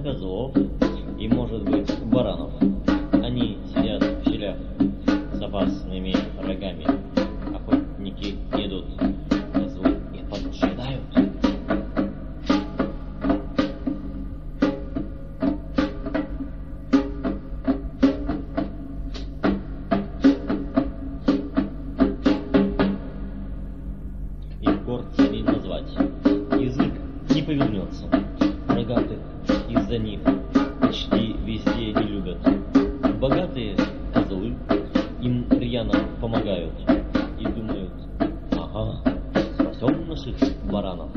козлов и, может быть, баранов. Они сидят в щелях с опасными рогами. Охотники идут, козлы их поджидают. Их горцами назвать язык не повернется. Рогатых из-за них почти везде не любят. Богатые козлы им рьяно помогают и думают: ага, спасем наших баранов.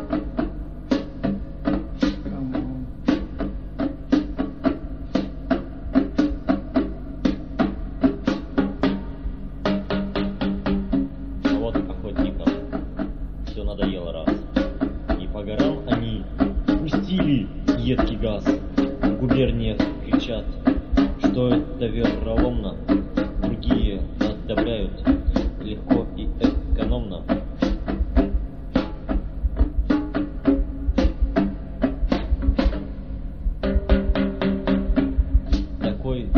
А вот охотникам все надоело раз, и по горам они пустили едкий газ. В губерниях кричат, что это вероломно, другие одобряют легко и экономно.